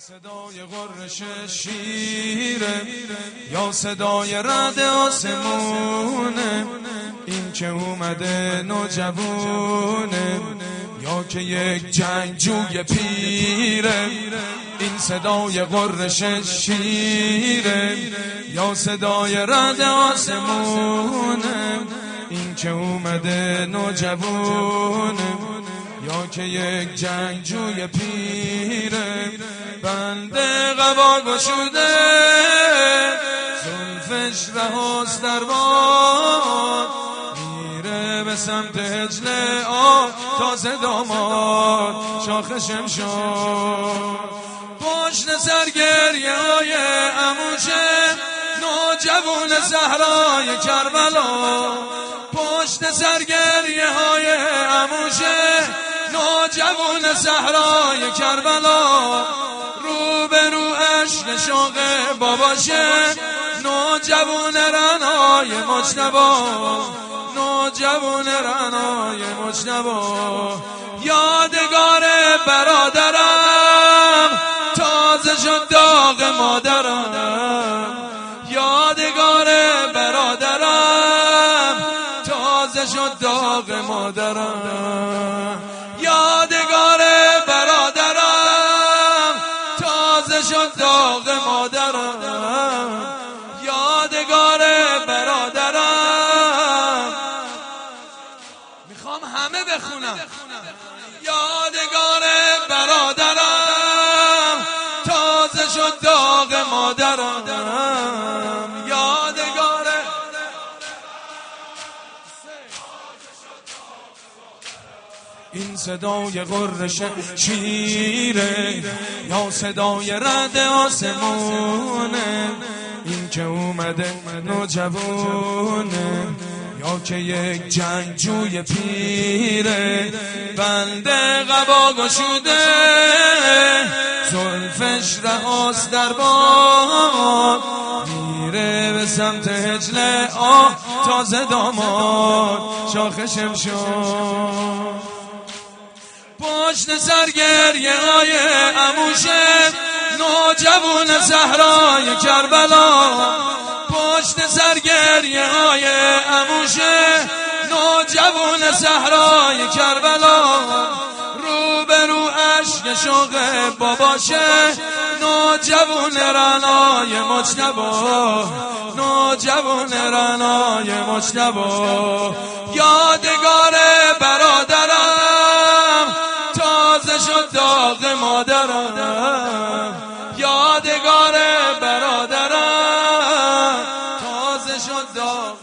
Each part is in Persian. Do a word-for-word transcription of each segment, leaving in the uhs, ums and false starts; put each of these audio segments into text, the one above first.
صدای غرش شیره یا صدای رعد آسمونه، این که اومده نوجوونه یا که یک جنگجوی پیره. این صدای غرش شیره یا صدای رعد آسمونه، این که اومده نوجوونه یا که یک جنگجوی پیره. بنده قبا گشوده زلفش رهاست در باد، میره به سمت هجل آه تازه داماد شاخ شمشاد. پشت سر گریه های عموشه نوجوان صحرای کربلا، پشت سر گریه های عموشه نوجوان صحرای کربلا. رو به رو عشق شوق باباشه نوجوان رعنای مجتبی، نوجوان رعنای مجتبی. یادگار برادرم تازه شد داغ مادرم، یادگار برادرم تازه شد داغ مادرم، یادگار برادرم تازه شد داغ مادرم، یادگار برادرم. میخوام همه بخونم. یادگار برادرم تازه شد داغ مادرم، یادگار. این صدای غرش شیره یا صدای رعد آسمونه، این که اومده نوجوونه یا که یک جنگجوی پیره. بنده قبا گشوده زلفش رهاست در باد، میره به سمت هجل آه تازه داماد شاخ شمشاد. پشت سر گریه های عموشه نوجوان صحرای کربلا، پشت سر گریه های عموشه نوجوان صحرای کربلا. رو به رو عشق شوق باباشه نوجوان رعنای مجتبی، نوجوان رعنای مجتبی. یادگار برادرم تازه شد داغ مادرم، یادگار برادرم تازه شد داغ.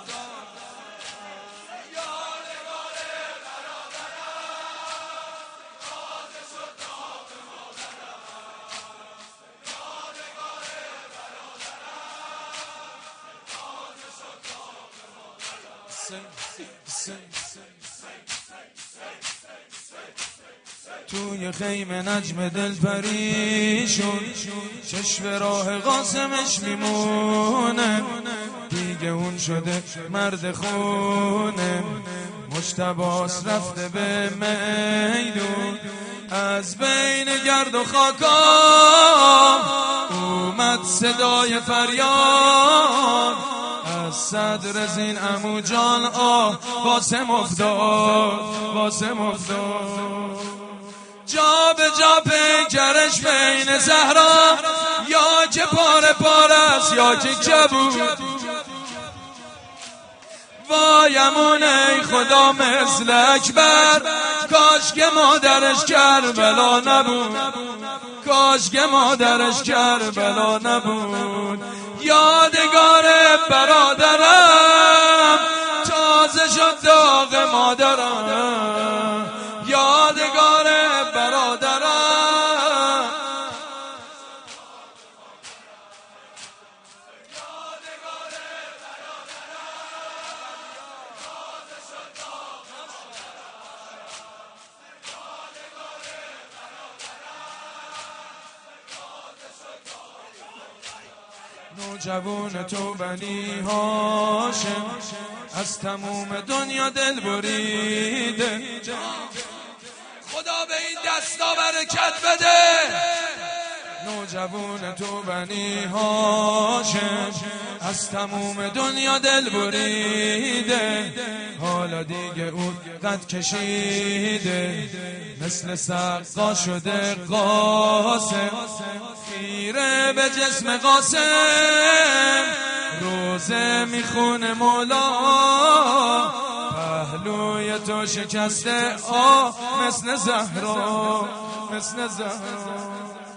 توی خیمه نجم دل پریشون چشم راه قاسمش میمونه، دیگه اون شده مرد خونه. مجتباس رفته به میدون از بین گرد و خاکا، اومد صدای فریاد از صدر زین عمو جان آه قاسم افتاد، قاسم افتاد. جا به جا پیکرش بین زهرا، یا که پاره پارست یا که کبود. وایمون ای خدا مثل اکبر، کاش که مادرش کربلا نبود، کاش که مادرش کربلا نبود. یادگار برادرم تازه شد داغ مادرم، یادگار برادرم. نوجوان تو بنی هاشم از تموم دنیا دل بریده، خدا به این دستا برکت بده. جوون تو بنی هاشم از تموم دنیا دل بریده، حالا دیگه اون قد کشیده، مثل سقا شده قاسم، خیره به جسم قاسم، روزه میخونه مولا، پهلوی تو شکسته آه مثل زهرا، مثل زهرا.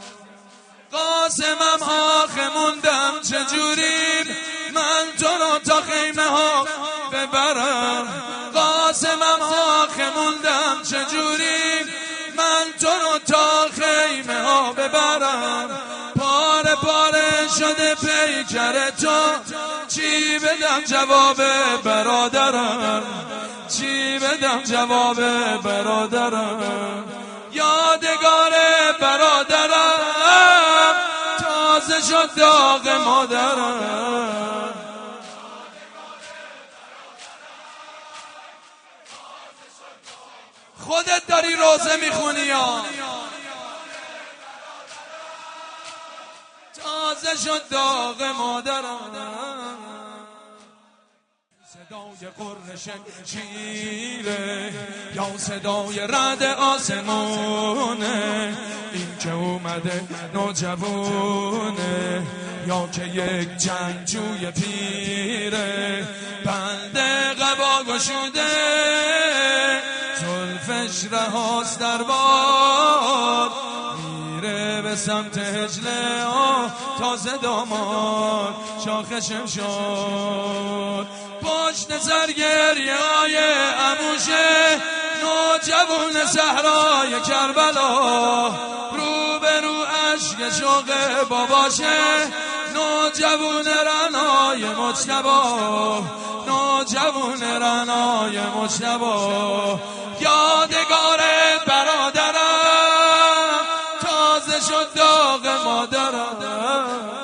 قاسمم آخه موندم چجوری من تو رو تا خیمه ها ببرم، قاسمم آخه موندم چجوری من تو رو تا خیمه ها ببرم، پاره پاره شده پیکر تو، چی بدم جواب برادرم، چی بدم جواب برادرم، یادگار برادرم تازه شد داغ مادرم. خودت داری روزه میخونی یا تازه شد داغ مادرم. صدای قرش شیره یا صدای رعد آسمونه، این که اومده نوجوونه یا که یک جنگجوی پیره، بنده قبا گشوده زلفش رهاست در باد، میره به سمت هجله آه تازه داماد شاخشم شد، پشت سر گریه های عموشه نوجوون صحرای کربلا، رو به رو عشق شوق باباشه نوجوون رنای مجتبی، نوجوون رنای مجتبی، یادگار برادرم تازه شد داغ مادرم.